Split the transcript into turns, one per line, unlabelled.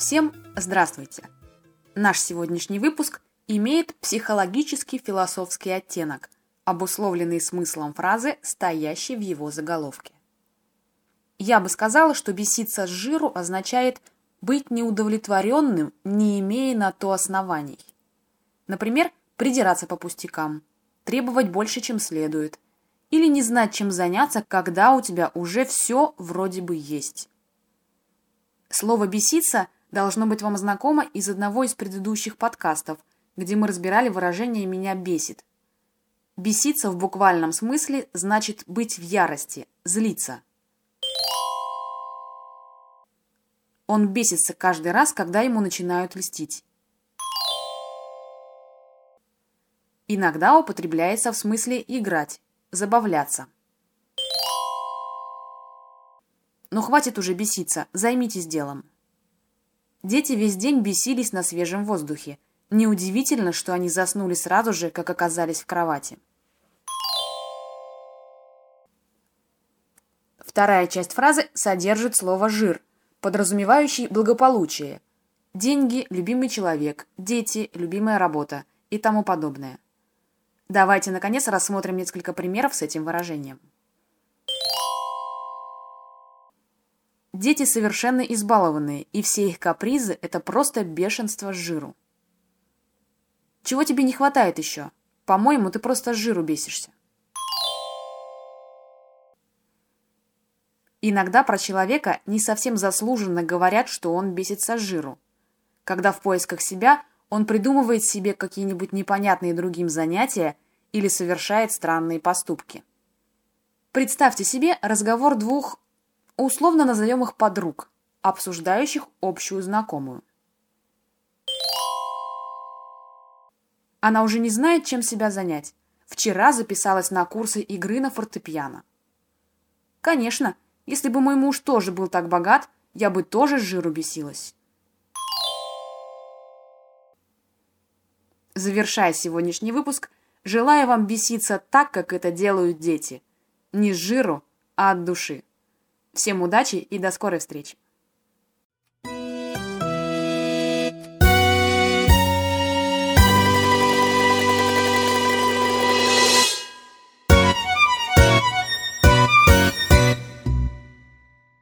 Всем здравствуйте! Наш сегодняшний выпуск имеет психологически-философский оттенок, обусловленный смыслом фразы, стоящей в его заголовке. Я бы сказала, что беситься с жиру означает быть неудовлетворенным, не имея на то оснований. Например, придираться по пустякам, требовать больше, чем следует, или не знать, чем заняться, когда у тебя уже все вроде бы есть. Слово «беситься» должно быть вам знакомо из одного из предыдущих подкастов, где мы разбирали выражение «меня бесит». Беситься в буквальном смысле значит быть в ярости, злиться. Он бесится каждый раз, когда ему начинают льстить. Иногда употребляется в смысле играть, забавляться. Но хватит уже беситься, займитесь делом. Дети весь день бесились на свежем воздухе. Неудивительно, что они заснули сразу же, как оказались в кровати. Вторая часть фразы содержит слово «жир», подразумевающий благополучие. Деньги, любимый человек, дети, любимая работа и тому подобное. Давайте, наконец, рассмотрим несколько примеров с этим выражением. Дети совершенно избалованные, и все их капризы – это просто бешенство с жиру. Чего тебе не хватает еще? По-моему, ты просто с жиру бесишься. Иногда про человека не совсем заслуженно говорят, что он бесится с жиру. Когда в поисках себя он придумывает себе какие-нибудь непонятные другим занятия или совершает странные поступки. Представьте себе разговор двух, условно назовем их подруг, обсуждающих общую знакомую. Она уже не знает, чем себя занять. Вчера записалась на курсы игры на фортепиано. Конечно, если бы мой муж тоже был так богат, я бы тоже с жиру бесилась. Завершая сегодняшний выпуск, желаю вам беситься так, как это делают дети. Не с жиру, а от души. Всем удачи и до скорой встречи!